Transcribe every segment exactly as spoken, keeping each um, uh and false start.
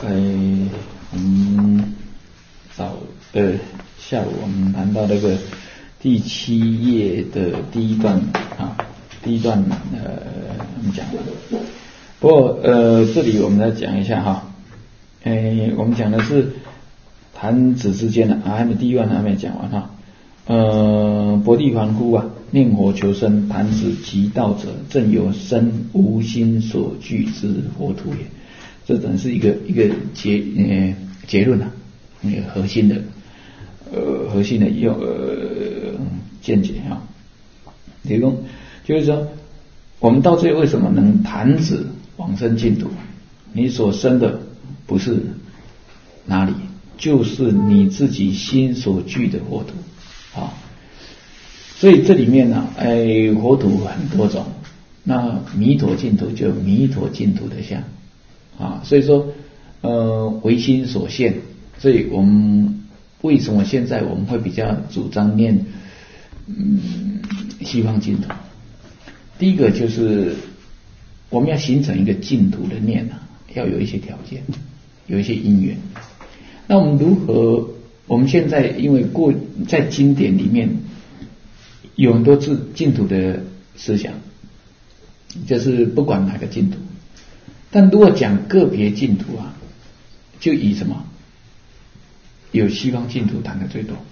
哎，我们早呃下午我们谈到那个第七页的第一段啊，第一段呃我们讲完了。不过呃这里我们来讲一下哈，哎我们讲的是弹指之间的啊，还没第一段还没讲完哈。呃，薄地凡夫啊，念佛求生，弹指即道者，正由身无心所具之佛土也。这等是一个一个结呃结论啊，那个核心的呃核心的用呃见解啊。提供就是说，我们到最后为什么能弹指往生净土？你所生的不是哪里，就是你自己心所具的佛土。啊，所以这里面呢、啊，哎，佛土很多种，那弥陀净土就有弥陀净土的相啊，所以说，呃，唯心所现，所以我们为什么现在我们会比较主张念嗯西方净土？第一个就是我们要形成一个净土的念啊，要有一些条件，有一些因缘。那我们如何？我们现在因为过在经典里面有很多自净土的思想，就是不管哪个净土，但如果讲个别净土啊，就以什么有西方净土谈的最多。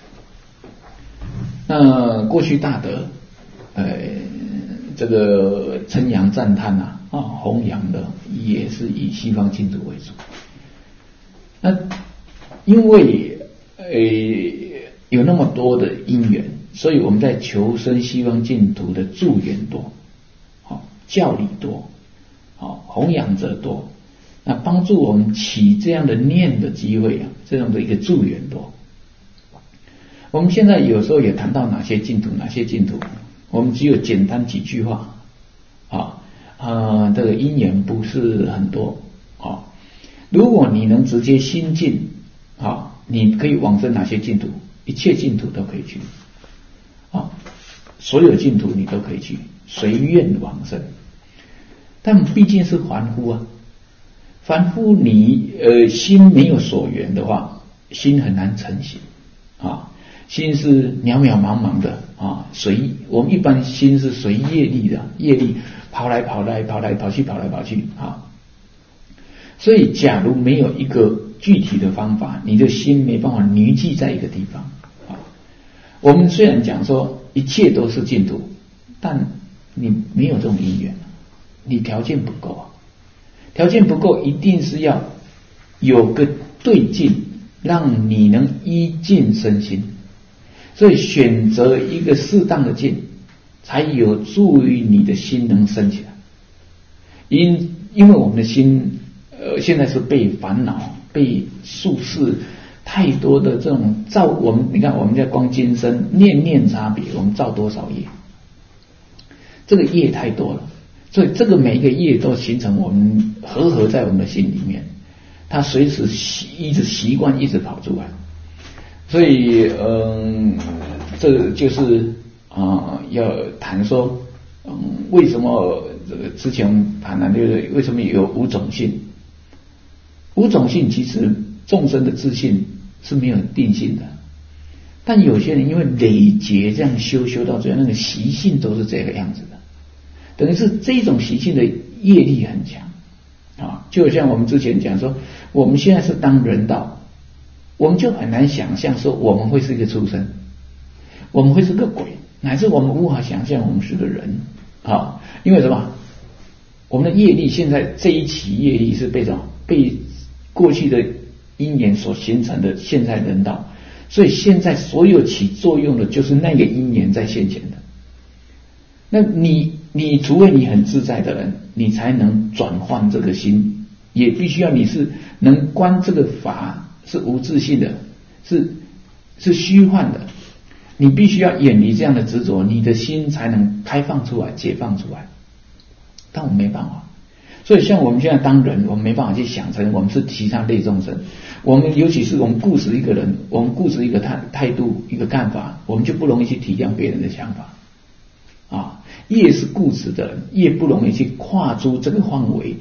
那过去大德呃这个称扬赞叹啊啊弘扬的也是以西方净土为主。那因为呃，有那么多的因缘，所以我们在求生西方净土的助缘多，好教理多，好弘扬者多，那帮助我们起这样的念的机会啊，这样的一个助缘多。我们现在有时候也谈到哪些净土，哪些净土，我们只有简单几句话，啊啊，这个因缘不是很多啊。如果你能直接心进啊。你可以往生哪些净土？一切净土都可以去啊，所有净土你都可以去，随愿往生。但毕竟是凡夫啊，凡夫你呃心没有所缘的话，心很难成形啊，心是渺渺茫茫的啊，随我们一般心是随业力的，业力跑来跑来跑来跑去跑来跑去啊。所以假如没有一个具体的方法，你的心没办法凝聚在一个地方啊。我们虽然讲说一切都是净土，但你没有这种因缘，你条件不够啊。条件不够，一定是要有个对境，让你能依境生心。所以选择一个适当的境，才有助于你的心能升起来。因因为我们的心呃现在是被烦恼、被术士太多的这种造，我们你看我们在光今生念念差别，我们造多少业？这个业太多了，所以这个每一个业都形成我们合合在我们的心里面，它随时一直习惯一直跑出来，所以嗯，这就是啊、呃、要谈说嗯为什么这个之前谈了就是为什么有五种性。五种性其实众生的自信是没有定性的，但有些人因为累劫这样修修到最后，那个习性都是这个样子的，等于是这种习性的业力很强啊。就像我们之前讲说，我们现在是当人道，我们就很难想象说我们会是一个畜生，我们会是个鬼，乃至我们无法想象我们是个人啊。因为什么？我们的业力现在这一期业力是被什么？被过去的因缘所形成的现在人道，所以现在所有起作用的就是那个因缘在现前的。那你你除非你很自在的人，你才能转换这个心，也必须要你是能观这个法是无自性的，是是虚幻的，你必须要远离这样的执着，你的心才能开放出来、解放出来。但我没办法。所以像我们现在当人，我们没办法去想成我们是其他类众生，我们尤其是我们固执一个人，我们固执一个态态度一个看法，我们就不容易去体谅别人的想法啊。越是固执的人，越不容易去跨出这个范围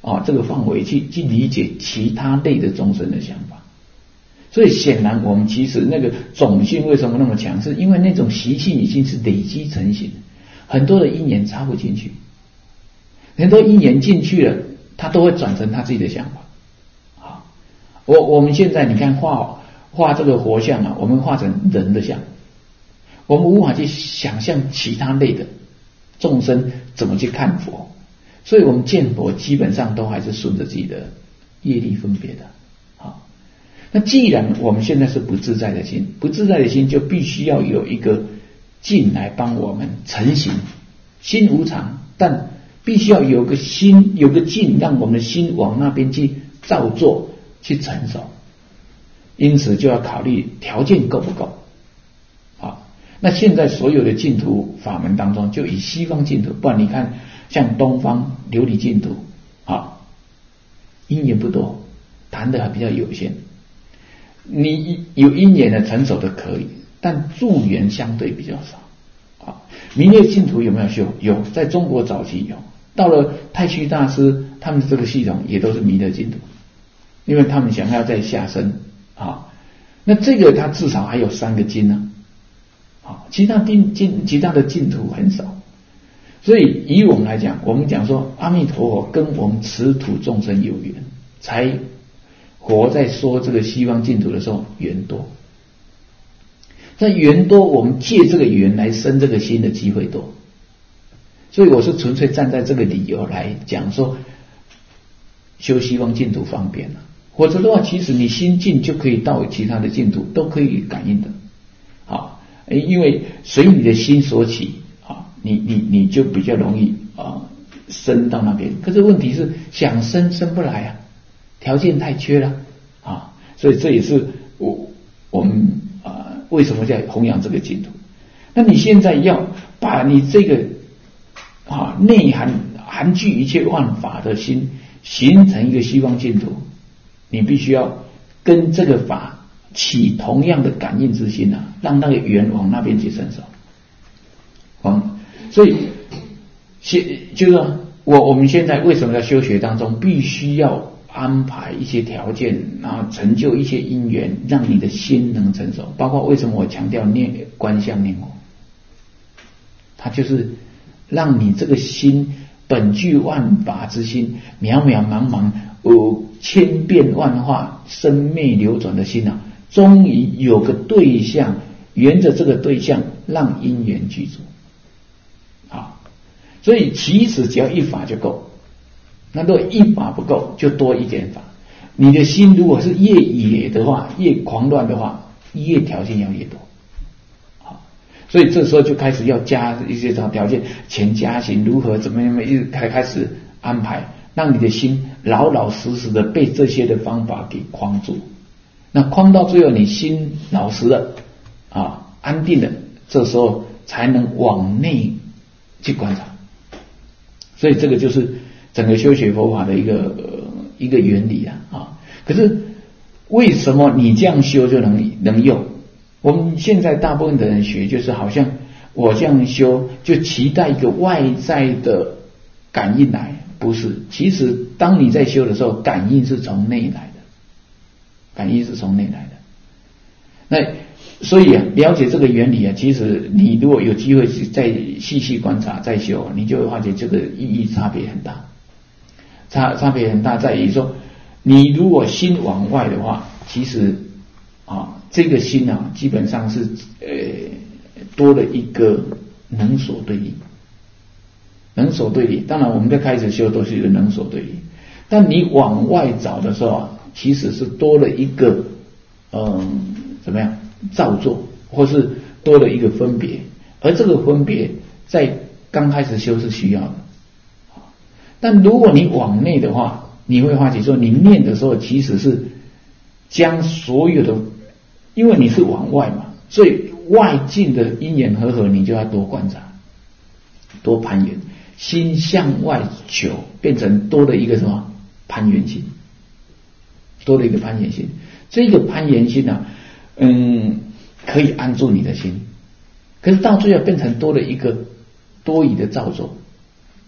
啊这个范围去去理解其他类的众生的想法。所以显然我们其实那个种性为什么那么强，是因为那种习性已经是累积成型，很多的因缘插不进去，很多因缘进去了，他都会转成他自己的想法。好，我我们现在你看画画这个佛像啊，我们画成人的像，我们无法去想象其他类的众生怎么去看佛，所以我们见佛基本上都还是顺着自己的业力分别的。好，那既然我们现在是不自在的心，不自在的心就必须要有一个境来帮我们成形。心无常，但必须要有个心，有个境，让我们的心往那边去造作，去成熟。因此就要考虑条件够不够。好，那现在所有的净土法门当中，就以西方净土，不然你看像东方琉璃净土，啊，因缘不多，谈的还比较有限。你有因缘的成熟的可以，但助缘相对比较少。啊，弥勒净土有没有修？有，在中国早期有。到了太虚大师他们这个系统也都是弥勒净土，因为他们想要再下生啊。那这个它至少还有三个经呢，啊，其他净净其他的净土很少。所以以我们来讲，我们讲说阿弥陀佛跟我们此土众生有缘，才活在说这个西方净土的时候缘多。在缘多，我们借这个缘来生这个心的机会多，所以我是纯粹站在这个理由来讲说，修西方净土方便了。否则的话，其实你心净就可以到其他的净土，都可以感应的。啊，因为随你的心所起啊，你你你就比较容易啊升到那边。可是问题是想升升不来啊，条件太缺了啊，所以这也是我我们。为什么在弘扬这个净土？那你现在要把你这个啊内涵含具一切万法的心形成一个西方净土，你必须要跟这个法起同样的感应之心啊，让那个缘往那边去伸手。嗯，所以现就是说我我们现在为什么在修学当中必须要安排一些条件，然后成就一些因缘，让你的心能成熟。包括为什么我强调念观相念佛，它就是让你这个心本具万法之心，渺渺茫茫有千变万化生灭流转的心啊，终于有个对象，沿着这个对象让因缘具足。好，所以其实只要一法就够。那如果一法不够，就多一点法。你的心如果是越野的话，越狂乱的话，越条件要越多。好，所以这时候就开始要加一些条件，前加行如何怎么样，一直开开始安排，让你的心老老实实的被这些的方法给框住。那框到最后，你心老实了啊，安定了，这时候才能往内去观察。所以这个就是整个修学佛法的一个、呃、一个原理啊啊！可是为什么你这样修就能能用？我们现在大部分的人学，就是好像我这样修就期待一个外在的感应来，不是？其实当你在修的时候，感应是从内来的，感应是从内来的。那所以啊，了解这个原理啊，其实你如果有机会再细细观察再修，你就会发觉这个意义差别很大。差差别很大，在于说，你如果心往外的话，其实啊，这个心啊，基本上是呃多了一个能所对立，能所对立。当然，我们在开始修都是一个能所对立，但你往外找的时候啊，其实是多了一个嗯怎么样造作，或是多了一个分别，而这个分别在刚开始修是需要的。但如果你往内的话，你会发觉说，你念的时候其实是将所有的，因为你是往外嘛，所以外境的因缘和合，你就要多观察，多攀缘，心向外求，变成多了一个什么攀缘心，多了一个攀缘心。这个攀缘心啊，嗯，可以安住你的心，可是到最后变成多了一个多余的造作。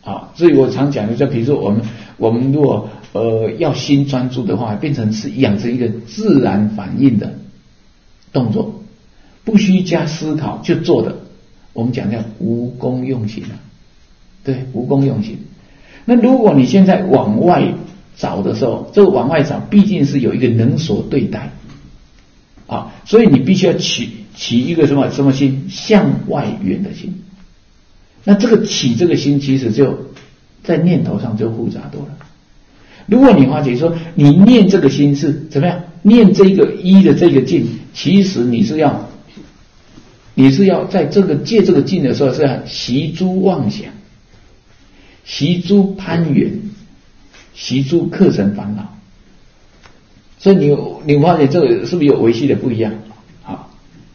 啊，所以我常讲的，就比如说我们我们如果呃要心专注的话，变成是养成一个自然反应的动作，不需加思考就做的，我们讲叫无功用行啊，对，无功用行。那如果你现在往外找的时候，这个往外找毕竟是有一个能所对待啊，所以你必须要起起一个什么什么心，向外缘的心。那这个起这个心，其实就在念头上就复杂多了。如果你发觉说你念这个心是怎么样，念这个一的这个境，其实你是要你是要在这个借这个境的时候，是要习诸妄想，习诸攀缘，习诸客尘烦恼。所以你你发觉这个是不是有维系的不一样？好，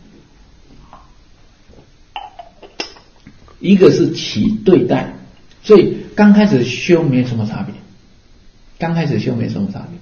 一个是起对待，所以刚开始修没什么差别，刚开始修没什么差别。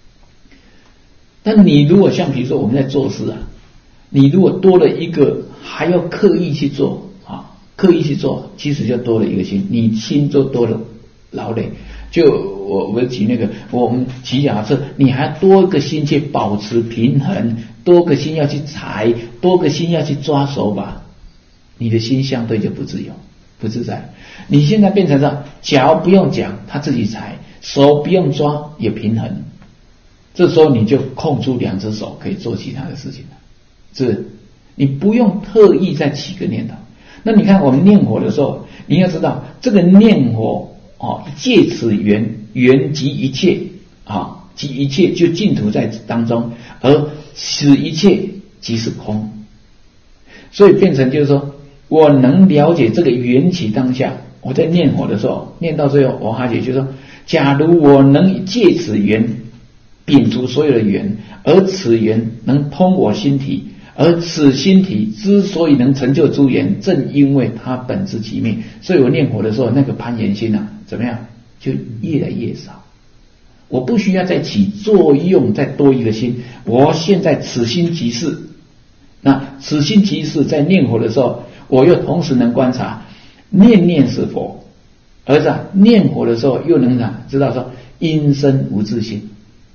但你如果像比如说我们在做事啊，你如果多了一个还要刻意去做啊，刻意去做，其实就多了一个心，你心就多了劳累。就我我举那个我们骑脚踏车，你还多个心去保持平衡，多个心要去踩，多个心要去抓手把，你的心相对就不自由不自在。你现在变成这样，脚不用讲它自己踩，手不用抓也平衡，这时候你就空出两只手可以做其他的事情了，是你不用特意再起个念头。那你看我们念佛的时候，你要知道这个念佛哦，借此缘，缘即一切啊，即一切就净土在当中，而此一切即是空。所以变成就是说，我能了解这个缘起当下，我在念佛的时候，念到最后，我发觉就是说，假如我能借此缘摒除所有的缘，而此缘能通我心体，而此心体之所以能成就诸缘，正因为它本自其灭。所以我念佛的时候，那个攀缘心啊，怎么样，就越来越少。我不需要再起作用，再多一个心。我现在此心即是，那此心即是，在念佛的时候，我又同时能观察，念念是佛，而在念佛的时候又能呢知道说因生无自性。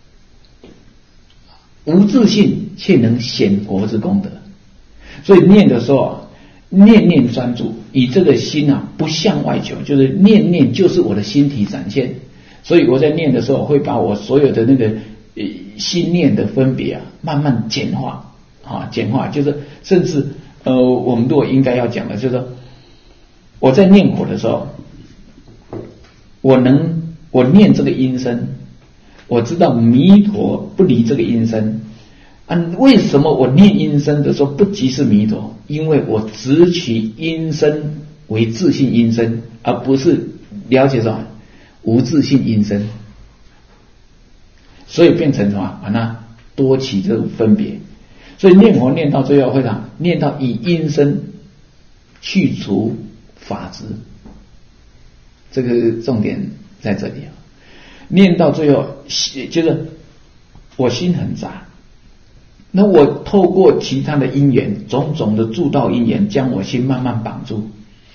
无自性却能显佛之功德，所以念的时候，念念专注，以这个心啊不向外求，就是念念就是我的心体展现。所以我在念的时候，会把我所有的那个呃心念的分别啊，慢慢简化啊，简化，就是甚至呃，我们如果应该要讲的，就是说我在念佛的时候，我能我念这个音声。我知道弥陀不离这个音声啊，为什么我念音声的时候不即是弥陀？因为我只取音声为自性音声，而不是了解什么无自性音声，所以变成什么？把它多起这种分别。所以念佛念到最后会让念到以音声去除法执，这个重点在这里啊。念到最后，就是我心很杂，那我透过其他的因缘，种种的助道因缘，将我心慢慢绑住，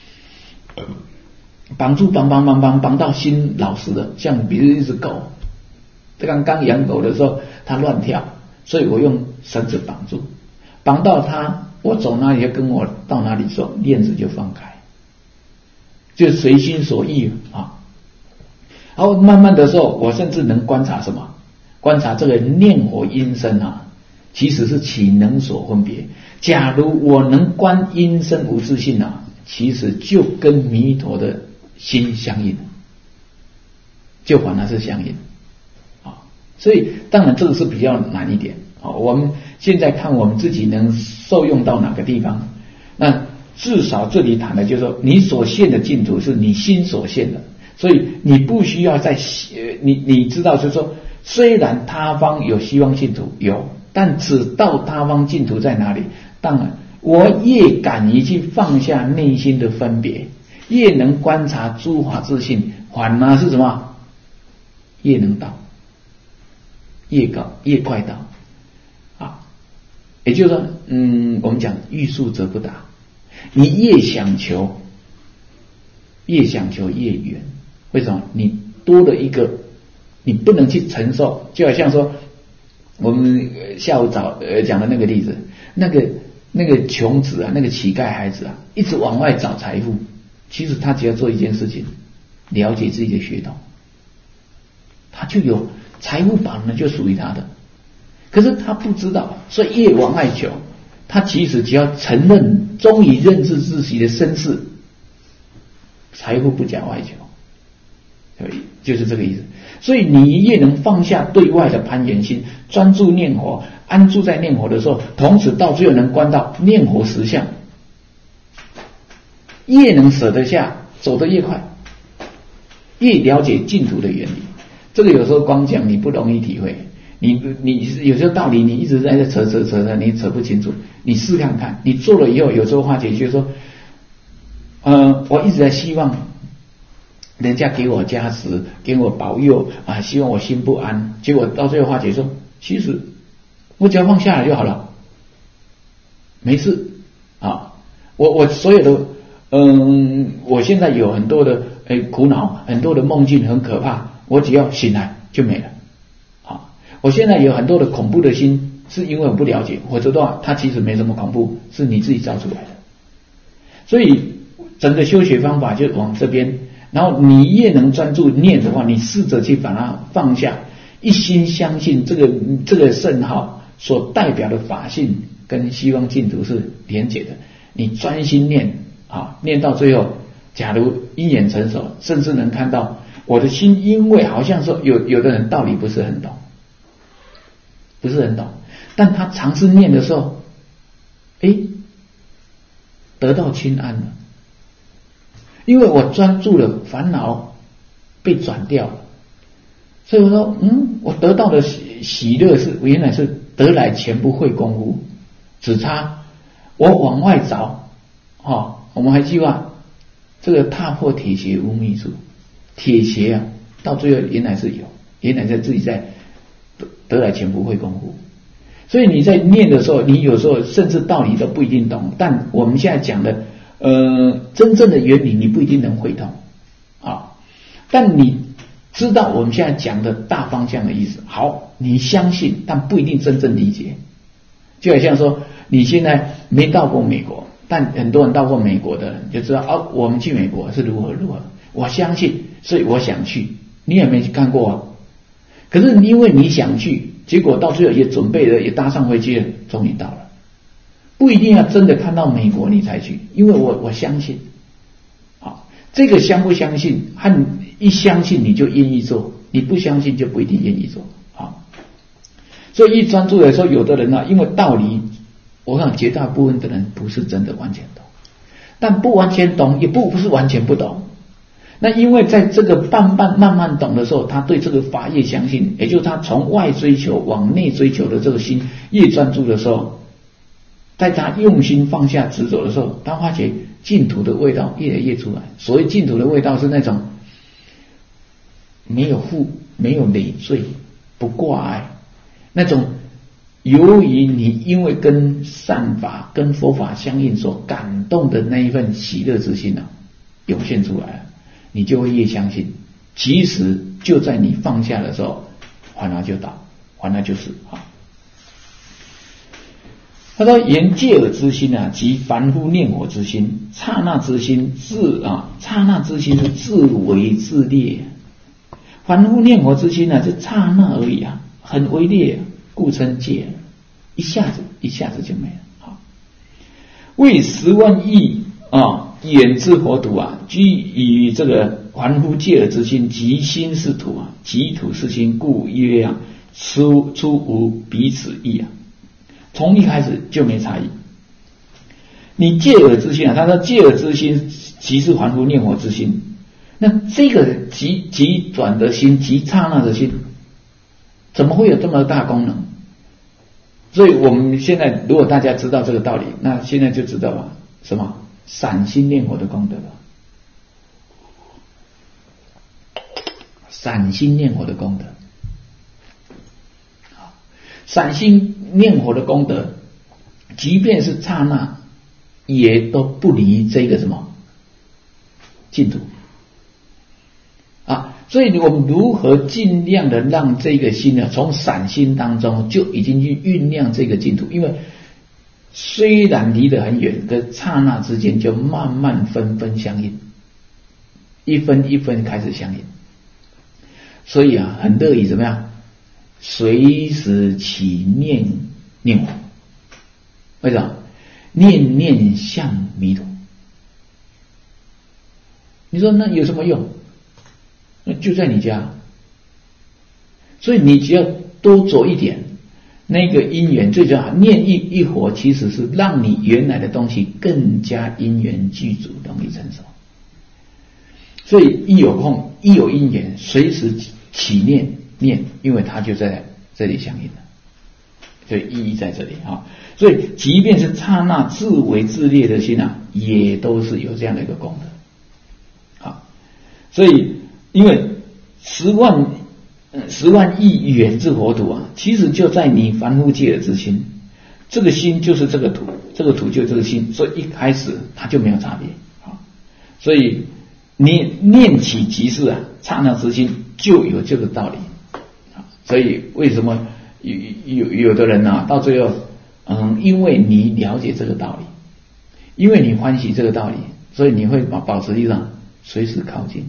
绑住绑绑绑绑绑到心老实了。像比如一只狗，刚刚养狗的时候，它乱跳，所以我用绳子绑住，绑到它，我走哪里就跟我到哪里走，链子就放开，就随心所欲啊。然后慢慢的时候，我甚至能观察什么？观察这个念佛音声啊，其实是起能所分别。假如我能观音声无自性啊，其实就跟弥陀的心相应，就反而是相应啊。所以当然这个是比较难一点啊。我们现在看我们自己能受用到哪个地方，那至少这里谈的就是说，你所现的净土是你心所现的。所以你不需要再你你知道，就是说，虽然他方有西方净土有，但只到他方净土在哪里？当然，我越敢于去放下内心的分别，越能观察诸法自性，反而是什么？越能到，越高越快到啊！也就是说，嗯，我们讲欲速则不达，你越想求， 越想求越远。为什么？你多了一个你不能去承受，就好像说我们下午早呃讲的那个例子，那个那个穷子啊，那个乞丐孩子啊，一直往外找财富，其实他只要做一件事情，了解自己的血统，他就有财富宝呢，就属于他的。可是他不知道，所以越往外求，他其实只要承认，终于认知自己的身世，财富不假外求，就是这个意思。所以你越能放下对外的攀缘心，专注念佛，安住在念佛的时候，同时到最后能观到念佛实相，越能舍得下，走得越快，越了解净土的原理。这个有时候光讲你不容易体会，你你有些道理你一直在这扯扯扯扯，你扯不清楚。你试看看，你做了以后，有时候化解就说，呃，我一直在希望人家给我加持，给我保佑啊，希望我心不安。结果到最后化解说，其实我只要放下来就好了，没事啊。我我所有的嗯，我现在有很多的哎苦恼，很多的梦境很可怕，我只要醒来就没了啊。我现在有很多的恐怖的心，是因为我不了解，否则的话它其实没什么恐怖，是你自己造出来的。所以整个修学方法就往这边，然后你越能专注念的话，你试着去把它放下，一心相信这个这个圣号所代表的法性跟西方净土是连结的。你专心念啊，念到最后，假如因缘成熟，甚至能看到我的心，因为好像说有有的人道理不是很懂，不是很懂，但他尝试念的时候，诶，得到清安了，因为我专注了，烦恼被转掉了，所以我说，嗯，我得到的喜喜乐是原来是得来全不费功夫，只差我往外找，哦，我们还计划这个踏破铁鞋无觅处，铁鞋啊，到最后原来是有，原来在自己在得得来全不费功夫。所以你在念的时候，你有时候甚至道理都不一定懂，但我们现在讲的呃真正的原理你不一定能会通啊，但你知道我们现在讲的大方向的意思。好，你相信，但不一定真正理解。就好像说你现在没到过美国，但很多人到过美国的人就知道哦，我们去美国是如何如何，我相信，所以我想去。你也没去看过啊，可是因为你想去，结果到最后也准备了，也搭上飞机了，终于到了。不一定要真的看到美国你才去，因为我我相信。好，这个相不相信，和一相信你就愿意做，你不相信就不一定愿意做。好，所以一专注的时候，有的人啊，因为道理，我想绝大部分的人不是真的完全懂，但不完全懂也不不是完全不懂。那因为在这个慢慢慢慢懂的时候，他对这个法越相信，也就是他从外追求往内追求的这个心越专注的时候，在他用心放下执着的时候，他发觉净土的味道越来越出来。所谓净土的味道是那种没有负、没有累赘、不挂碍，那种由于你因为跟善法、跟佛法相应所感动的那一份喜乐之心啊，涌现出来了。你就会越相信，其实就在你放下的时候，烦恼就倒，烦恼就是啊。他说：“言戒耳之心啊，即凡夫念佛之心，刹那之心自啊，刹那之心是自为自劣。凡夫念佛之心呢、啊，就刹那而已啊，很微劣，故称戒，一下子一下子就没了。好，为十万亿啊。”远之佛土啊，居于这个凡夫戒耳之心，即心是土啊，即土是心，故曰啊，出出无彼此异啊。从一开始就没差异。你戒耳之心啊，他说戒耳之心即是凡夫念佛之心，那这个极极转的心，极刹那的心，怎么会有这么大功能？所以我们现在如果大家知道这个道理，那现在就知道了什么？散心念佛的功德了，散心念佛的功德，散心念佛的功德，即便是刹那，也都不离这个什么净土。 所以我们如何尽量的让这个心呢，从散心当中就已经去酝酿这个净土，因为虽然离得很远，可刹那之间就慢慢分分相应，一分一分开始相应。所以啊，很乐意怎么样？随时起念念我，为什么？念念向弥陀。你说那有什么用？那就在你家，所以你只要多走一点，那个因缘最重要。念一一活，其实是让你原来的东西更加因缘具足，容易成熟。所以一有空，一有因缘，随时起念念，因为它就在这里相应了，所以意义在这里啊。所以即便是刹那自为自劣的心啊，也都是有这样的一个功德。好，所以因为十万十万亿远至佛土啊，其实就在你凡夫界的之心，这个心就是这个土，这个土就是这个心，所以一开始它就没有差别啊。所以你念起即是啊，刹那之心就有这个道理啊。所以为什么有有有的人啊，到最后嗯，因为你了解这个道理，因为你欢喜这个道理，所以你会保保持力量，随时靠近。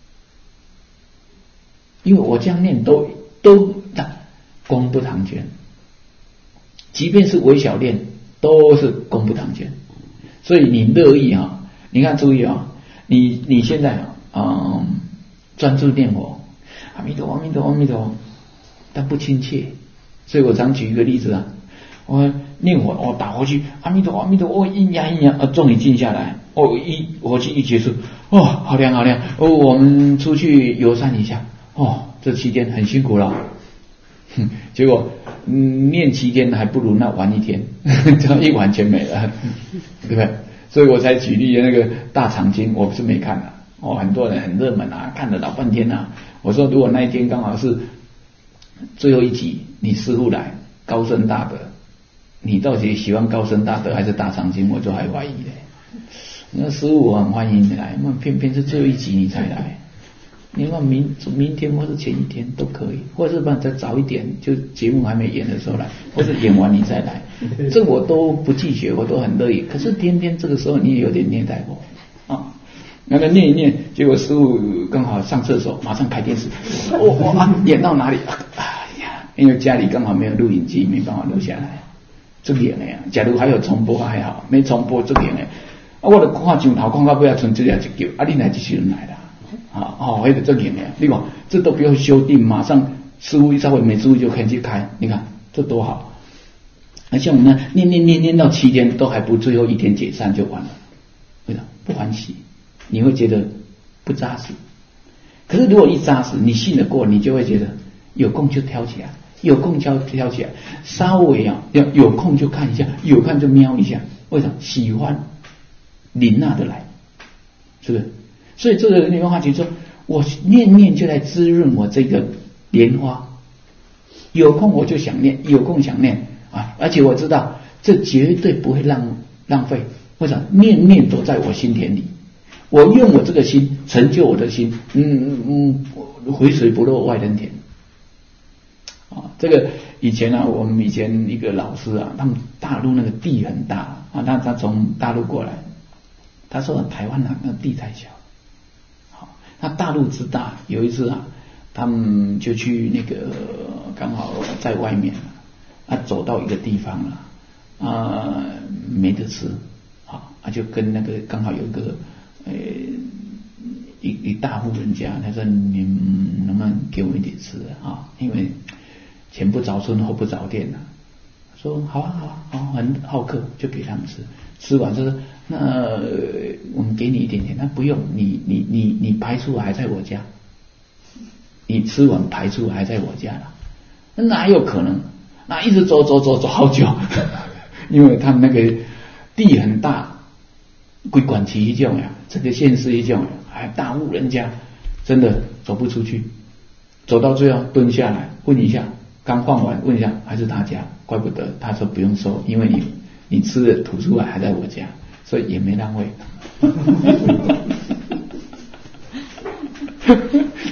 因为我这样念都都功不唐捐，即便是微小念都是功不唐捐，所以你乐意啊，你看注意啊，你你现在啊，嗯，专注念佛，阿弥陀佛，阿弥陀佛，阿弥陀佛，但不亲切，所以我常举一个例子啊，我念佛，我打回去，阿弥陀佛，阿弥陀佛，我一压一压，啊，终于静下来，哦，一火气一结束，哦，好亮好亮，哦，我们出去游山一下。哦，这七天很辛苦了，哼，结果、嗯、念七天还不如那玩一天，这样一玩全没了，对不对？所以我才举例那个大长今，我不是没看啊，哦，很多人很热门啊，看了老半天啊。我说如果那一天刚好是最后一集，你师父来高僧大德，你到底喜欢高僧大德还是大长今？我就还怀疑嘞。那师父我很欢迎你来，那偏偏是最后一集你才来。你看明明天或是前一天都可以，或者是把再早一点，就节目还没演的时候来，或者演完你再来，这我都不拒绝，我都很乐意。可是偏偏这个时候你也有点虐待我啊，那个念一念，结果师父刚好上厕所，马上开电视，哦啊，演到哪里？哎呀，因为家里刚好没有录影机，没办法录下来，这演的呀。假如还有重播还好，没重播这演的，啊，我就看镜头看到不要存这样一叫，啊，你来继续人来了。啊哦，还得正经的，你看这都不用修订，马上师父一稍微没注意就可以去开，你看这多好。而且我们呢，念念念念到七天都还不最后一天解散就完了，为什么不欢喜？你会觉得不扎实。可是如果一扎实，你信得过，你就会觉得有空就挑起来，有空就挑起来，稍微啊要有空就看一下，有看就瞄一下，为什么？喜欢临那的来，是不是？所以这个莲花经说，我念念就来滋润我这个莲花，有空我就想念，有空想念啊！而且我知道这绝对不会浪浪费，为什么？念念都在我心田里，我用我这个心成就我的心，嗯嗯嗯，回水不落外人田啊！这个以前啊，我们以前一个老师啊，他们大陆那个地很大啊，他他从大陆过来，他说台湾啊那个地太小。那大陆之大，有一次啊，他们就去那个刚好在外面啊，走到一个地方了啊，没得吃啊，就跟那个刚好有一个呃一一大户人家，他说你能不能给我一点吃啊？因为前不着村后不着店啊。说好啊好啊好，很好客，就给他们吃。吃完说那、呃、我们给你一点点，那不用，你你你你排出还在我家，你吃完排出还在我家了，那哪有可能？那一直走走走走好久，因为他们那个地很大，归管区一种呀，这个县市一种，还大户人家，真的走不出去，走到最后蹲下来问一下。刚放完，问一下还是他家，怪不得他说不用收，因为你你吃的吐出来还在我家，所以也没浪费。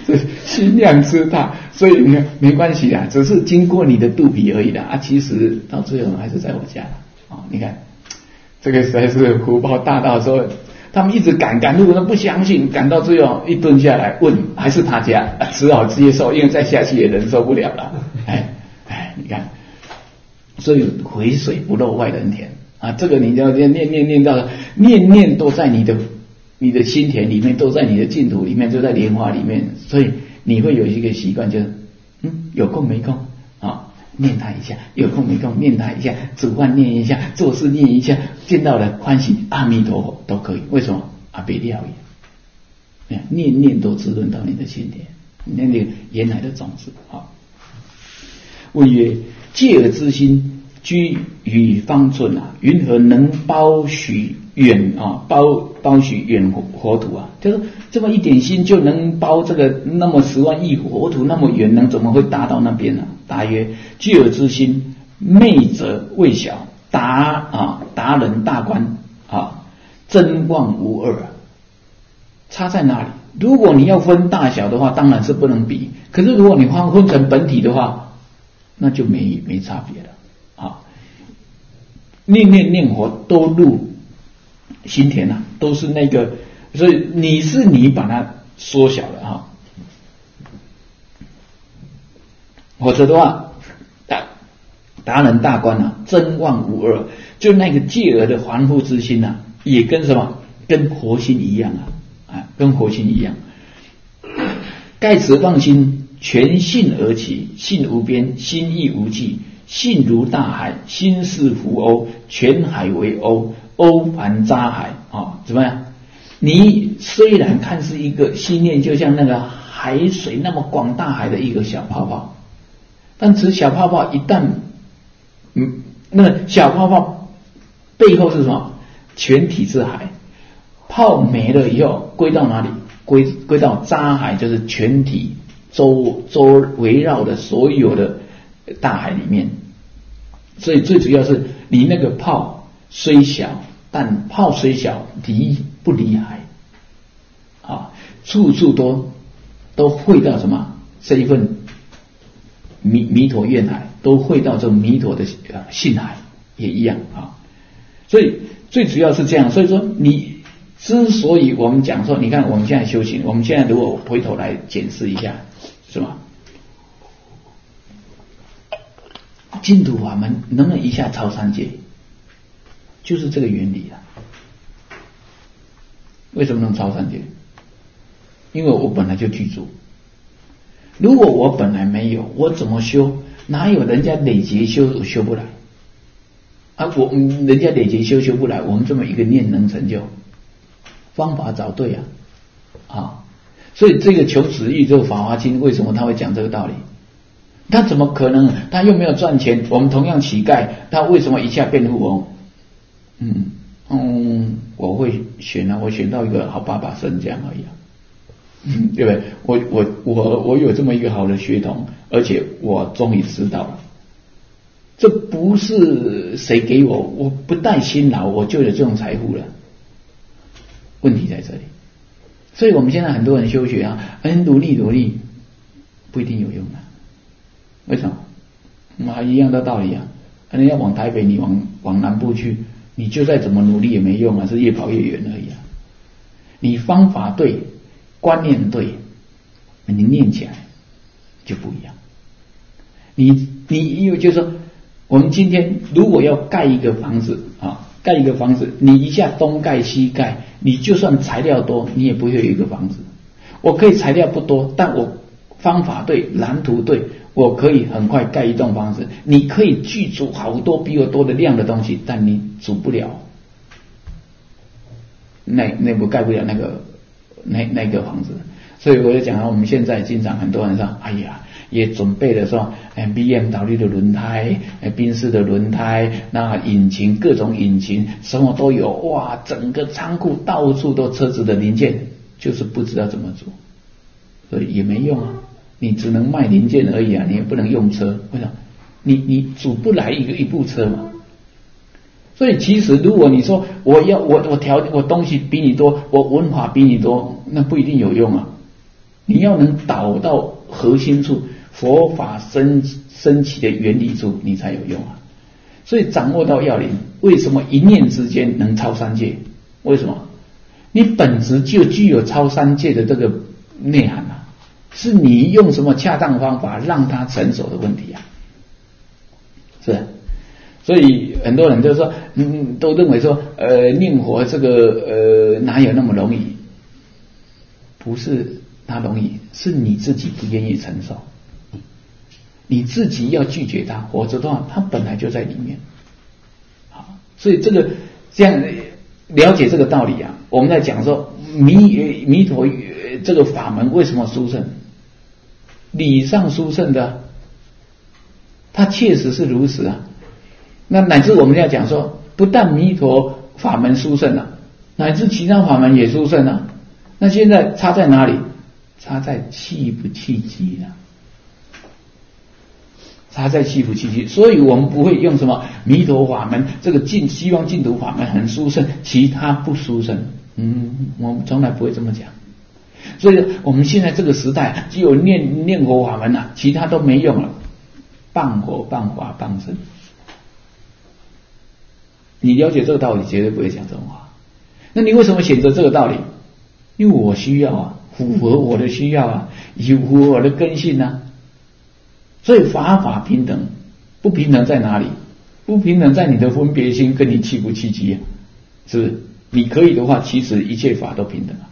心量之大，所以没没关系啦，只是经过你的肚皮而已啦啊，其实到最后还是在我家啊、哦。你看这个实在是福报大到说，他们一直赶赶路，都不相信，赶到最后一蹲下来问，还是他家，只好接受，因为再下去也忍受不了了。哎哎，你看，所以回水不漏外人田啊，这个你要念念念念到念念都在你的。你的心田里面，都在你的净土里面，都在莲花里面，所以你会有一个习惯，就是嗯，有空没空啊，念他一下；有空没空念他一下；煮饭念一下，做事念一下，见到了欢喜阿弥陀佛都可以。为什么？啊，别掉也，念念都滋润到你的心田，那那个原来的种子啊。问曰：戒而知心，居于方寸啊，云何能包许远啊？包包许远国土啊？就是这么一点心就能包这个那么十万亿国土那么远，能怎么会达到那边呢、啊？答曰：具有之心，昧者未小，达啊达人大观啊，真妄无二。差在哪里？如果你要分大小的话，当然是不能比。可是如果你分成本体的话，那就没没差别了啊。念念念佛都入心田啊，都是那个，所以你是你把它缩小了哈，否则的话，达达人大观啊，真妄无二，就那个戒而的凡夫之心啊，也跟什么？跟佛心一样啊，啊，跟佛心一样。盖此妄心，全性而起，性无边，心亦无际，性如大海，心似浮欧，全海为欧。欧盘扎海啊、哦，怎么样？你虽然看似一个心念，就像那个海水那么广大海的一个小泡泡，但此小泡泡一旦，嗯，那个小泡泡背后是什么？全体之海。泡没了以后，归到哪里？归归到扎海，就是全体周周围绕的所有的大海里面。所以最主要是你那个泡虽小。但泡虽小，离不离海啊，处处都都汇到什么？这一份弥弥陀愿海，都汇到这弥陀的信海也一样啊。所以最主要是这样。所以说，你之所以我们讲说，你看我们现在修行，我们现在如果回头来检视一下，是吧？净土法门能不能一下超三界？就是这个原理啊。为什么能超三界？因为我本来就具足。如果我本来没有，我怎么修？哪有人家累劫修修不来啊？我人家累劫修修不来，我们这么一个念能成就？方法找对啊啊！所以这个求子欲这个《法华经》为什么他会讲这个道理？他怎么可能？他又没有赚钱，我们同样乞丐，他为什么一下变富翁？嗯嗯，我会选啊，我选到一个好爸爸生这样而已啊，嗯，对不对？我我我我有这么一个好的血统，而且我终于知道了，这不是谁给我，我不带辛劳我就有这种财富了。问题在这里，所以我们现在很多人修学啊，很努力努力，不一定有用啊。为什么？嘛一样的道理啊，人家往台北，你往往南部去。你就再怎么努力也没用啊，是越跑越远而已啊。你方法对，观念对，你念起来就不一样。你你因为就是说，我们今天如果要盖一个房子啊，盖一个房子，你一下东盖西盖，你就算材料多，你也不会有一个房子。我可以材料不多，但我方法对，蓝图对。我可以很快盖一栋房子，你可以具足好多比我多的量的东西，但你组不了，那那不盖不了那个那那个房子。所以我就讲了，我们现在经常很多人说，哎呀，也准备了说，哎 B M W 的轮胎，哎宾士的轮胎，那引擎各种引擎什么都有，哇，整个仓库到处都车子的零件，就是不知道怎么做，所以也没用啊。你只能卖零件而已啊，你也不能用车，为什么？你你组不来一个一部车嘛。所以其实如果你说我要我我条我东西比你多，我文化比你多，那不一定有用啊。 你要能导到核心处，佛法升升起的原理处，你才有用啊。所以掌握到要领，为什么一念之间能超三界？为什么？你本质就具有超三界的这个内涵啊，是你用什么恰当方法让它成熟的问题啊，是。所以很多人都说，嗯，都认为说，呃，念佛这个呃哪有那么容易？不是它容易，是你自己不愿意承受，你自己要拒绝它，否则的话，它本来就在里面。好，所以这个这样了解这个道理啊，我们在讲说弥弥陀这个法门为什么殊胜，理上殊胜的，它确实是如此啊。那乃至我们要讲说，不但弥陀法门殊胜啊，乃至其他法门也殊胜啊。那现在差在哪里？差在契不契机啊，差在契不契机。所以我们不会用什么弥陀法门这个净西方净土法门很殊胜，其他不殊胜。嗯，我们从来不会这么讲。所以我们现在这个时代只有念念佛法门啊，其他都没用了，谤佛谤法谤僧。你了解这个道理，绝对不会讲这种话。那你为什么选择这个道理？因为我需要啊，符合我的需要啊，符合我的根性啊。所以法法平等，不平等在哪里？不平等在你的分别心跟你契不契机啊？是不是？你可以的话，其实一切法都平等啊。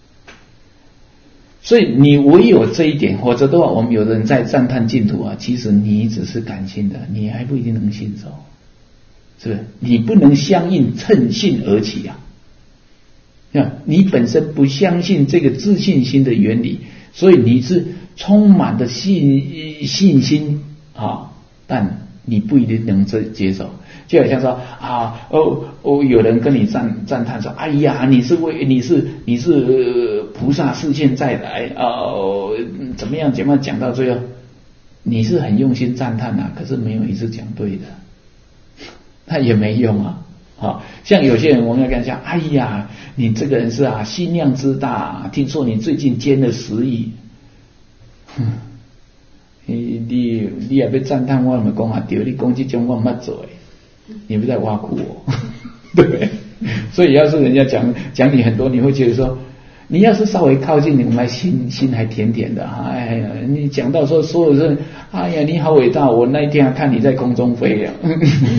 所以你唯有这一点，否则的话，我们有的人在赞叹净土啊，其实你只是感性的，你还不一定能信受。是不是？你不能相应乘性而起啊！你本身不相信这个自信心的原理，所以你是充满的信信心啊，但你不一定能接受。就好像说啊，哦哦，有人跟你赞赞叹说，哎呀，你是为你是你是、呃、菩萨示现再来啊、呃，怎么样怎么样讲到最后，你是很用心赞叹啊，可是没有一次讲对的。那也没用啊！好，像有些人我们要跟他讲，哎呀，你这个人是啊，心量之大，听说你最近捐了十亿，哼，你你你也要赞叹我，咪讲啊，对，你讲这种我没做，你不在挖苦我，对不对？所以要是人家讲讲你很多，你会觉得说，你要是稍微靠近你，我们心心还甜甜的哈。哎呀，你讲到说所有人，哎呀，你好伟大，我那一天还看你在空中飞呀、啊。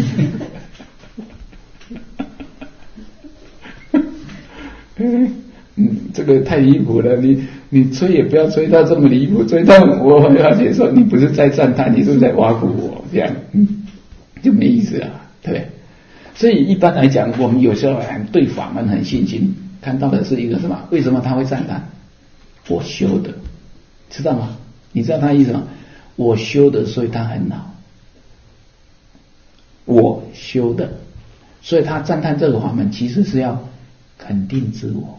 嗯，这个太离谱了，你你吹也不要吹到这么离谱，吹到我了解说你不是在赞叹，你是在挖苦我，这样，嗯，就没意思啊，对不对？所以一般来讲，我们有时候对法门很信心，看到的是一个什么？为什么他会赞叹？我修的，知道吗？你知道他意思吗？我修的，所以他很好。我修的，所以他赞叹这个法门，其实是要肯定自我。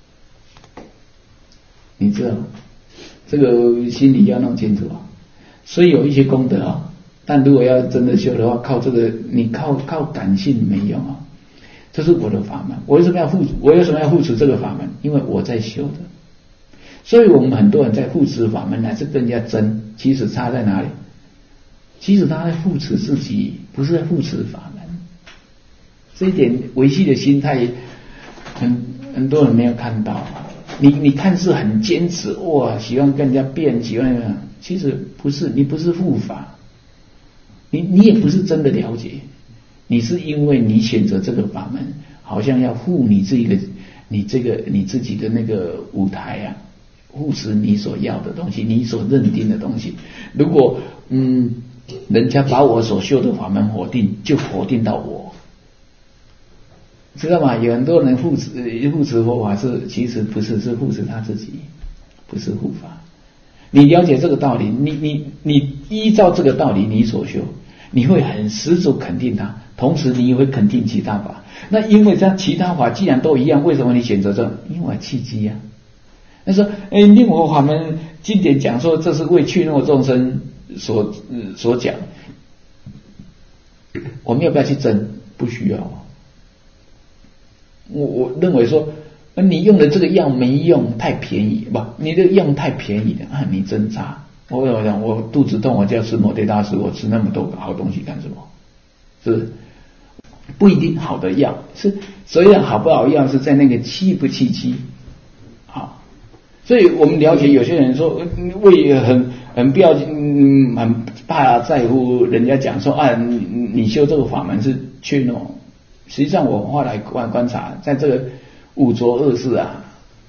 你知道吗？这个心里要弄清楚啊。所以有一些功德啊，但如果要真的修的话，靠这个你靠靠感性没用啊。这是我的法门，我为什么要护？我为什么要护持这个法门？因为我在修的。所以我们很多人在护持法门，乃至跟人家争，其实差在哪里？其实他在护持自己，不是在护持法门。这一点维系的心态，很很多人没有看到。你你看似很坚持，哇，喜欢跟人家辩，喜欢，其实不是，你不是护法，你你也不是真的了解，你是因为你选择这个法门，好像要护你这个你这个你自己的那个舞台啊，护持你所要的东西，你所认定的东西。如果嗯，人家把我所修的法门否定，就否定到我。知道吗？有很多人护持护持佛法是，其实不是，是护持他自己，不是护法。你了解这个道理，你你你依照这个道理你所修，你会很十足肯定它，同时你也会肯定其他法。那因为这样其他法既然都一样，为什么你选择这？因为契机啊。他说：“哎，念佛法门经典讲说，这是为去诺众生所、呃、所讲。我们要不要去争？不需要。我我认为说， 而你用的这个药没用，太便宜不？你的药太便宜了啊！你真差！我我讲我肚子痛，我就要吃摩德大师，我吃那么多好东西干什么？是不是？不一定好的药是，所以好不好药是在那个气不气机。好，所以我们了解有些人说胃很很不要嗯很怕在乎人家讲说啊你你修这个法门是缺喏，实际上我后来观观察，在这个五浊恶世啊，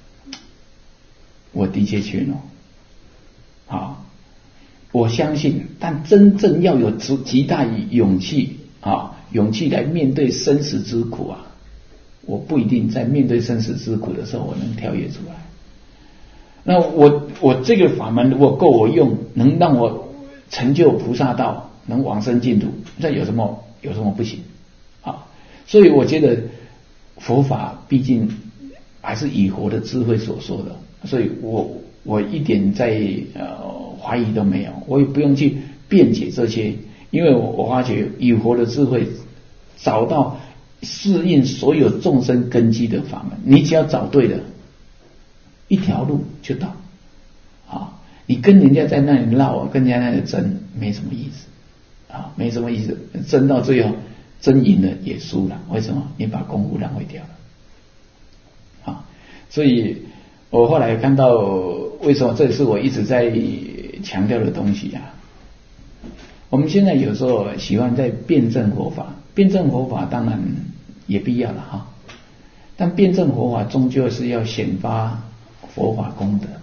我的确缺喏。好，我相信，但真正要有极极大勇气啊，勇气来面对生死之苦啊，我不一定在面对生死之苦的时候我能跳跃出来。那我我这个法门如果够我用，能让我成就菩萨道，能往生净土，这有什么有什么不行啊？所以我觉得佛法毕竟还是以佛的智慧所说的，所以我我一点在呃怀疑都没有，我也不用去辩解这些，因为我我发觉以佛的智慧找到适应所有众生根基的法门，你只要找对了，一条路就到。啊，你跟人家在那里闹，跟人家在那里争，没什么意思啊，没什么意思，争到最后争赢了也输了，为什么？你把功夫浪费掉了。啊，所以我后来看到为什么这是我一直在强调的东西啊。我们现在有时候喜欢在辩证佛法，辩证佛法当然也必要了哈，但辩证佛法终究是要显发佛法功德嘛。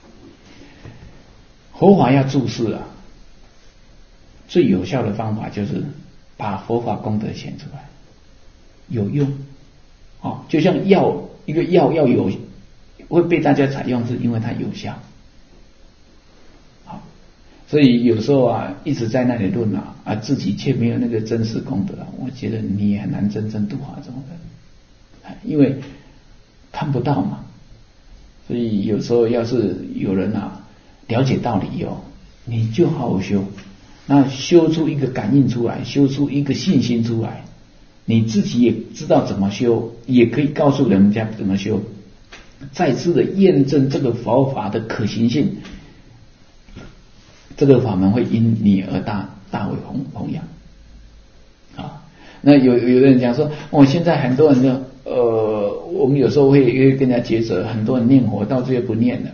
佛法要注释啊，最有效的方法就是把佛法功德显出来，有用哦，就像药，一个药要有会被大家采用，是因为它有效。好，所以有时候啊，一直在那里论啊，啊自己却没有那个真实功德啊，我觉得你也很难真正度化这种人，因为看不到嘛。所以有时候要是有人啊了解道理以后，你就好好修，那修出一个感应出来，修出一个信心出来，你自己也知道怎么修，也可以告诉人家怎么修，再次的验证这个佛法的可行性，这个法门会因你而大大为弘弘扬啊。那有有的人讲说，哦，现在很多人呢，呃，我们有时候会会跟人家抉择，很多人念佛到最后不念了。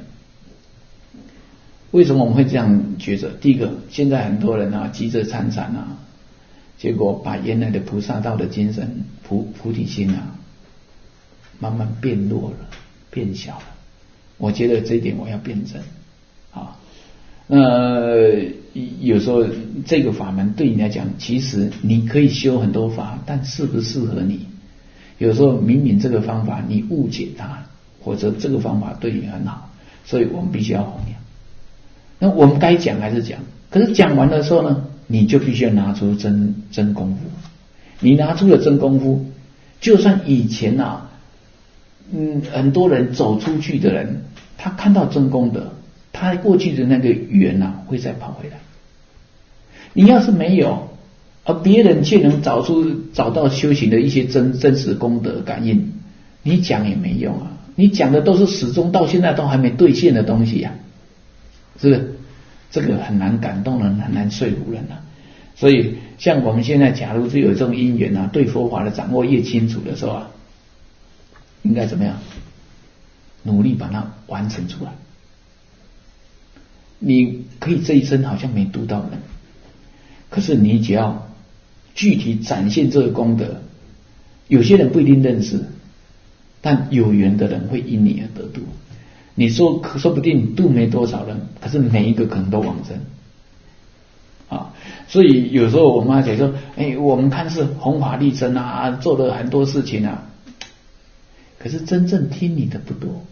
为什么我们会这样抉择？第一个，现在很多人啊急着参禅啊，结果把原来的菩萨道的精神、菩菩提心啊，慢慢变弱了，变小了。我觉得这一点我要辩证啊。那有时候这个法门对你来讲，其实你可以修很多法，但适不适合你？有时候明明这个方法你误解它，或者这个方法对你很好，所以我们必须要弘扬。那我们该讲还是讲，可是讲完的时候呢，你就必须要拿出真真功夫。你拿出了真功夫，就算以前啊，嗯，很多人走出去的人，他看到真功德，他过去的那个缘啊，会再跑回来。你要是没有，而别人却能找出找到修行的一些真真实功德感应，你讲也没用啊！你讲的都是始终到现在都还没兑现的东西啊，是不是？这个很难感动人，很难说服人啊。所以，像我们现在，假如是有这种因缘啊，对佛法的掌握越清楚的时候啊，应该怎么样？努力把它完成出来。你可以这一生好像没度到人，可是你只要具体展现这个功德，有些人不一定认识，但有缘的人会因你而得度。你说说不定度没多少人，可是每一个可能都往生啊。所以有时候我妈讲说，哎，我们看是弘法利生啊，做了很多事情啊，可是真正听你的不多，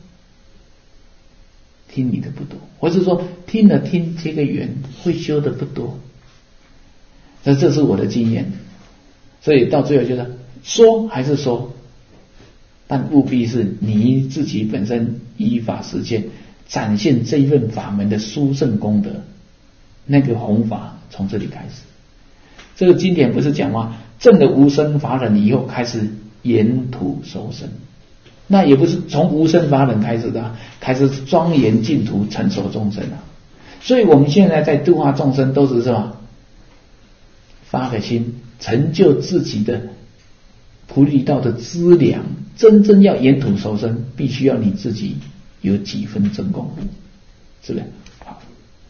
听你的不多，或是说听了听这个缘会修的不多。那这是我的经验，所以到最后就是说还是说，但务必是你自己本身依法实践，展现这一份法门的殊胜功德，那个弘法从这里开始。这个经典不是讲吗？证了无生法忍以后，开始沿途收身。 那也不是从无生法忍开始的、啊，开始庄严净土成熟众生啊。所以我们现在在度化众生，都是什么？发个心，成就自己的菩提道的资粮。真正要沿途受生，必须要你自己有几分真功夫，是不是？好，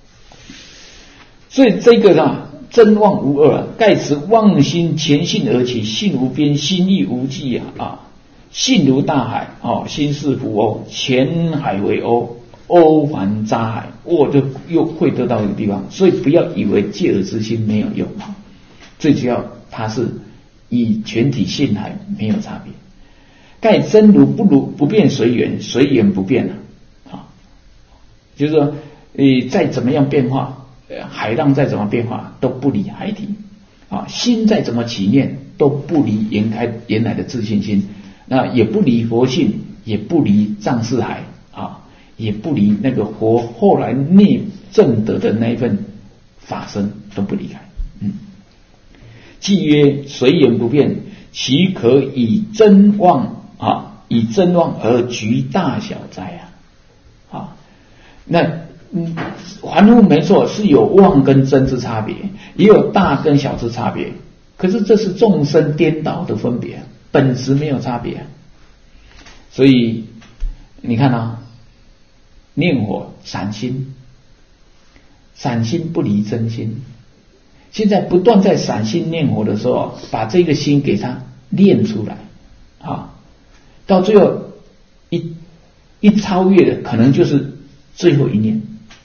所以这个呢，真妄无二啊，盖此妄心前信而起，性无边，心亦无际啊啊！性如大海哦，心是浮鸥，前海为鸥，鸥环扎海，我就又会得到一个地方。所以不要以为戒耳之心没有用啊，最主要它是以全体性海没有差别。盖真如不如不变随缘，随缘不变啊，就是说，呃，再怎么样变化，呃，海浪再怎么变化都不离海底啊，心再怎么起念都不离原开原来的自信心，那也不离佛性，也不离藏识海啊，也不离那个佛后来内证得的那一份法身都不离开。嗯，既曰随缘不变，岂可以真妄？啊，以真妄而局大小哉啊！啊，那嗯，凡夫没错，是有妄跟真之差别，也有大跟小之差别。可是这是众生颠倒的分别，本质没有差别。所以你看啊，念火散心，散心不离真心。现在不断在散心念火的时候，把这个心给它练出来啊。到最后一一超越的，可能就是最后一念，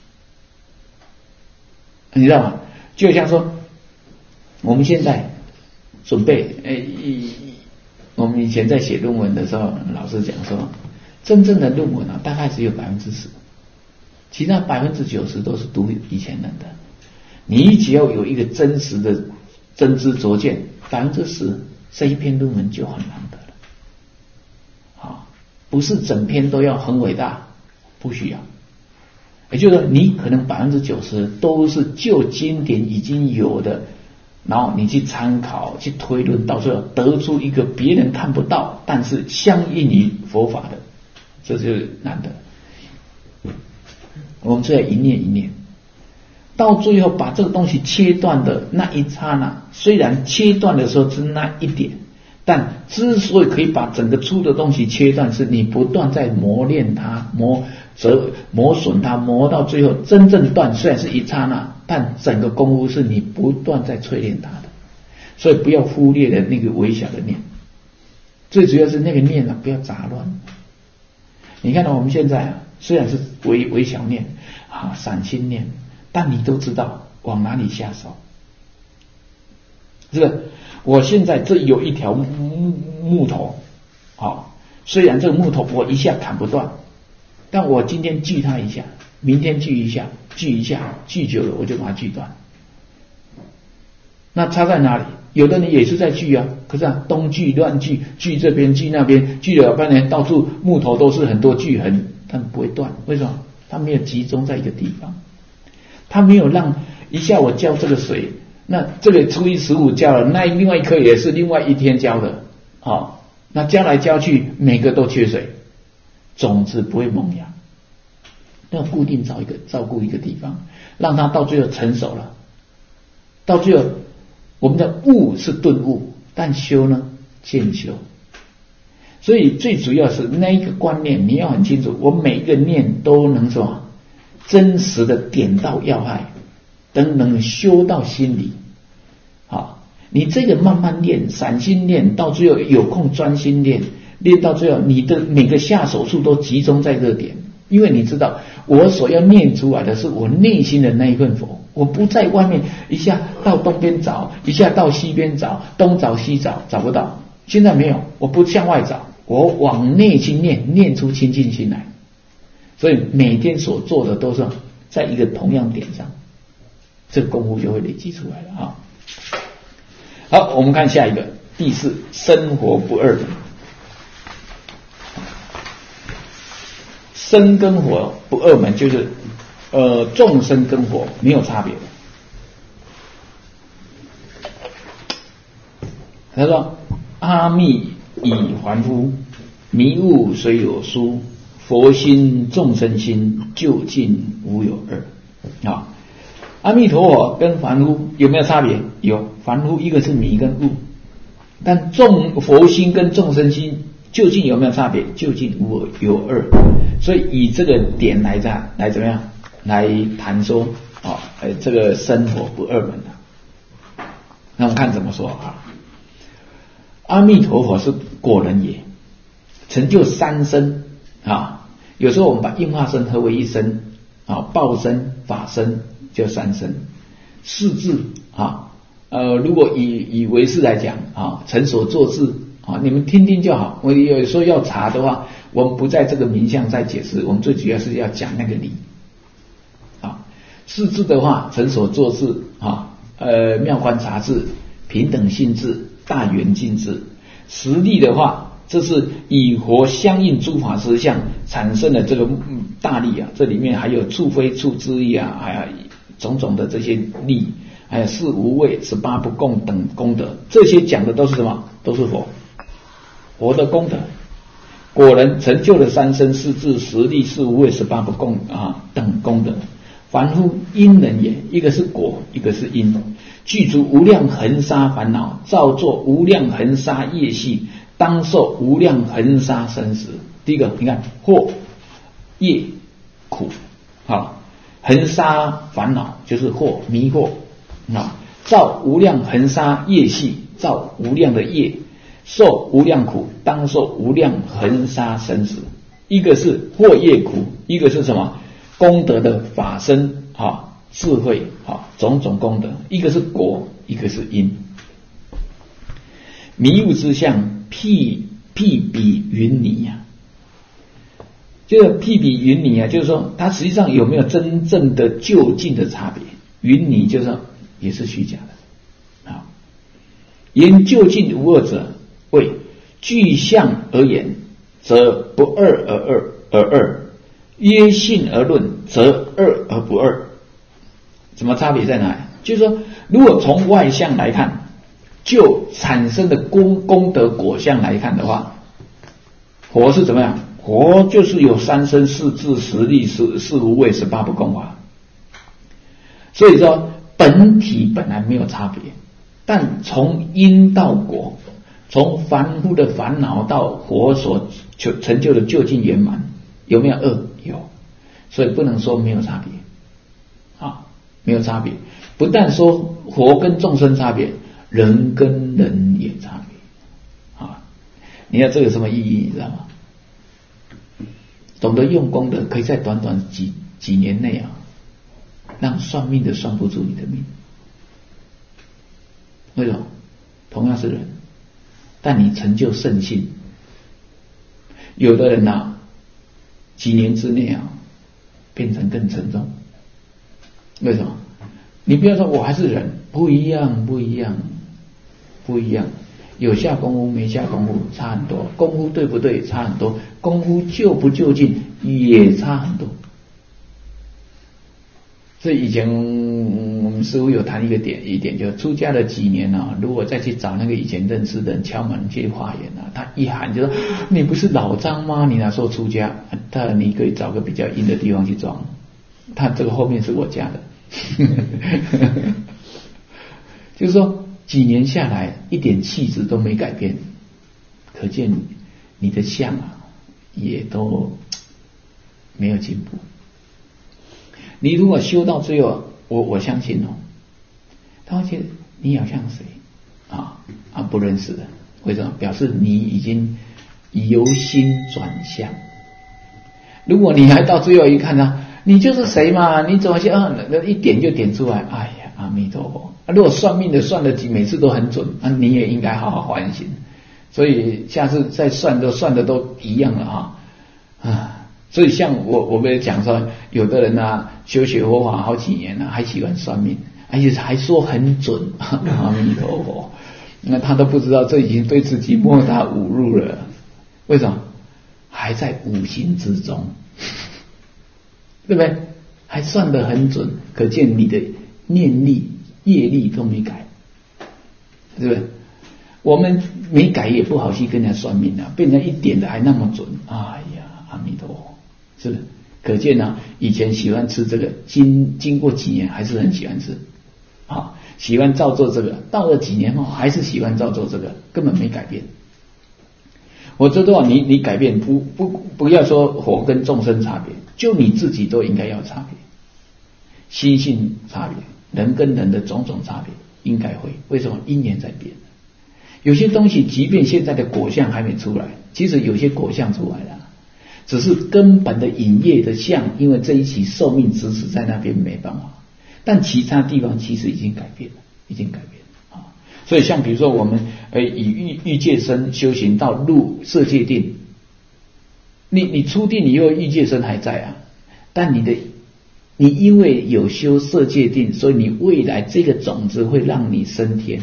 你知道吗？就像说，我们现在准备，诶，我们以前在写论文的时候，老师讲说，真正的论文啊，大概只有百分之十，其他百分之九十都是读以前人的。你只要有一个真实的真知灼见，百分之十，这一篇论文就很难得了。不是整篇都要很伟大，不需要。也就是说，你可能百分之九十都是就经典已经有的，然后你去参考、去推论，到最后得出一个别人看不到，但是相应于佛法的，这就是难得。我们这样一念一念，到最后把这个东西切断的那一刹那，虽然切断的时候是那一点。但之所以可以把整个粗的东西切断，是你不断在磨练它，磨折磨损它，磨到最后真正断，虽然是一刹那，但整个功夫是你不断在淬炼它的。所以不要忽略了那个微小的念，最主要是那个念啊，不要杂乱。你看到我们现在啊，虽然是微微小念啊，散心念，但你都知道往哪里下手，是不是？我现在这有一条木木头，好，虽然这个木头我一下砍不断，但我今天锯它一下，明天锯一下，锯一下，锯久了我就把它锯断。那差在哪里？有的人也是在锯啊，可是啊，东锯乱锯，锯这边锯那边，锯了半年，到处木头都是很多锯痕，但不会断。为什么？它没有集中在一个地方，它没有让一下我浇这个水。那这个初一十五浇了，那另外一颗也是另外一天浇的，哦，那浇来浇去，每个都缺水，种子不会萌芽。要固定找一个照顾一个地方，让它到最后成熟了。到最后，我们的悟是顿悟，但修呢，渐修。所以最主要是那一个观念，你要很清楚，我每一个念都能什么真实的点到要害。等能修到心里，好，你这个慢慢练，散心练，到最后有空专心练，练到最后，你的每个下手处都集中在这个点，因为你知道，我所要念出来的是我内心的那一份佛，我不在外面一下到东边找，一下到西边找，东找西找，找不到。现在没有，我不向外找，我往内心念，念出清净心来。所以每天所做的都是在一个同样点上。这个功夫就会累积出来了啊！好，我们看下一个，第四，生活不二门。生跟活不二门，就是呃众生跟活没有差别。他说：阿密以还夫， 迷悟虽有殊，佛心众生心究竟无有二啊。阿弥陀佛跟凡夫有没有差别？有，凡夫一个是迷跟悟，但众佛心跟众生心究竟有没有差别？究竟无有二。所以以这个点来这样来怎么样来谈说啊、哦，这个生佛不二门的。那我们看怎么说啊？阿弥陀佛是果人也，成就三身啊。有时候我们把应化身合为一身啊，报身、法身就三身。四智啊，呃，如果以以唯识来讲啊，成所作智啊，你们听听就好。我有时候要查的话，我们不在这个名相再解释，我们最主要是要讲那个理啊。四智的话，成所作智啊，呃，妙观察智、平等性智、大圆镜智。实力的话，这是以佛相应诸法实相产生的这个大力啊，这里面还有处非处之意啊，还有种种的这些力，还有四无畏、十八不共等功德，这些讲的都是什么？都是佛佛的功德。果人成就了三身四智十力四无畏十八不共啊等功德。凡夫因人也，一个是果，一个是因，具足无量恒沙烦恼，造作无量恒沙业系，当受无量恒沙生死。第一个，你看惑、业、苦，好，恒沙烦恼就是惑、迷惑啊，造无量恒沙业系，造无量的业，受无量苦，当受无量恒沙生死。一个是惑业苦，一个是什么？功德的法身啊，智慧啊，种种功德，一个是果，一个是因。迷悟之相，譬譬比云泥啊，这个譬比云泥啊，就是说它实际上有没有真正的究竟的差别？云泥就是说也是虚假的啊。言究竟无二者，谓具相而言，则不二而二而二。约性而论，则二而不二。什么差别在哪里？就是说，如果从外相来看，就产生的功功德果相来看的话，佛是怎么样？佛就是有三身四智十力四四无畏十八不共法。所以说，本体本来没有差别，但从因到果，从凡夫的烦恼到佛所成就的究竟圆满，有没有二？有，所以不能说没有差别啊，没有差别。不但说佛跟众生差别，人跟人也差别啊。你看这有什么意义？你知道吗？懂得用功的，可以在短短几几年内啊，让算命的算不出你的命。为什么？同样是人，但你成就圣性。有的人啊，几年之内啊，变成更沉重。为什么？你不要说我还是人，不一样，不一样，不一样。有下功夫没下功夫差很多，功夫对不对差很多，功夫就不就近也差很多。所以以前我们师父有谈一个点，一点就是出家了几年啊，如果再去找那个以前认识的人敲门去化缘啊，他一喊就说你不是老张吗？你哪时候出家？他你可以找个比较阴的地方去装，他这个后面是我家的。就是说几年下来一点气质都没改变，可见你的相啊也都没有进步。你如果修到最后，我我相信哦，他会觉得你好像谁啊啊不认识的，为什么？表示你已经由心转相。如果你还到最后一看呢，你就是谁嘛？你怎么去啊？一点就点出来，哎呀，阿弥陀佛！啊、如果算命的算的每次都很准，啊，你也应该好好反省。所以下次再算都算的都一样了哈啊。所以像我我们讲说，有的人啊修学佛法好几年了、啊，还喜欢算命，而且还说很准，阿弥陀佛。那他都不知道这已经对自己莫大侮辱了。为什么？还在五行之中。对不对？还算得很准，可见你的念力、业力都没改，对不对？ 我们没改也不好去跟人家算命啊，被人家一点的还那么准，哎呀，阿弥陀佛，是不是？可见呢、啊，以前喜欢吃这个，经经过几年还是很喜欢吃，啊，喜欢照做这个，到了几年后还是喜欢照做这个，根本没改变。我知道你你改变不不不要说佛跟众生差别，就你自己都应该要差别，心性差别，人跟人的种种差别应该会。为什么？因缘在变，有些东西即便现在的果相还没出来，其实有些果相出来了，只是根本的引业的相，因为这一期寿命只死在那边没办法，但其他地方其实已经改变了，已经改变了。所以像比如说我们呃以欲欲界身修行到入色界定，你你出定以后欲界身还在啊，但你的你因为有修色界定，所以你未来这个种子会让你升天。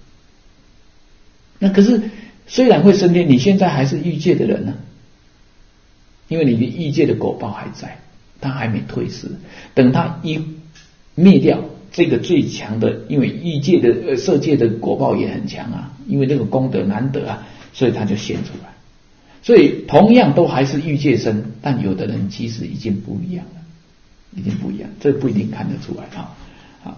那可是虽然会升天，你现在还是欲界的人呢、啊，因为你的欲界的果报还在，它还没退失，等它一灭掉。这个最强的，因为欲界的呃色界的果报也很强啊，因为那个功德难得啊，所以它就现出来。所以同样都还是欲界身，但有的人其实已经不一样了，已经不一样，这不一定看得出来啊。好，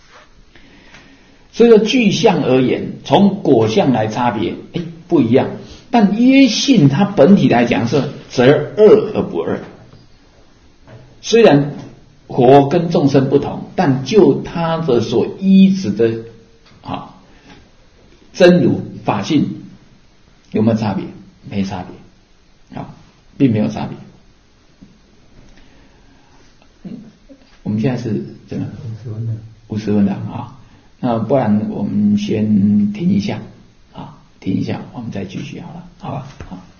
所以说具相而言，从果相来差别，哎不一样，但约性它本体来讲是则二而不二，虽然。佛跟众生不同，但就他的所依止的啊真如法性有没有差别？没差别，啊，并没有差别。嗯，我们现在是怎么？五十分的，五十分的啊。那不然我们先停一下啊，停一下，我们再继续好了，好吧？好。